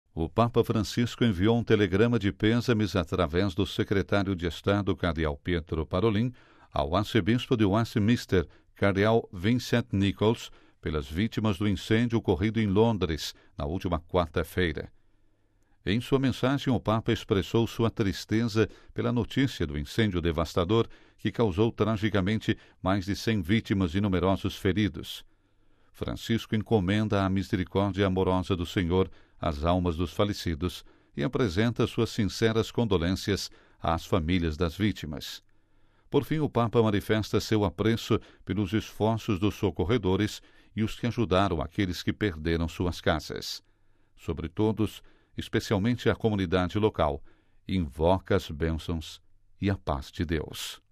O Papa Francisco enviou um telegrama de pêsames através do secretário de Estado, cardeal Pietro Parolin, ao arcebispo de Westminster, cardeal Vincent Nichols, pelas vítimas do incêndio ocorrido em Londres na última quarta-feira. Em sua mensagem, o Papa expressou sua tristeza pela notícia do incêndio devastador que causou tragicamente mais de 100 vítimas e numerosos feridos. Francisco encomenda a misericórdia amorosa do Senhor às almas dos falecidos e apresenta suas sinceras condolências às famílias das vítimas. Por fim, o Papa manifesta seu apreço pelos esforços dos socorredores e os que ajudaram aqueles que perderam suas casas. Sobre todos, especialmente a comunidade local, invoca as bênçãos e a paz de Deus.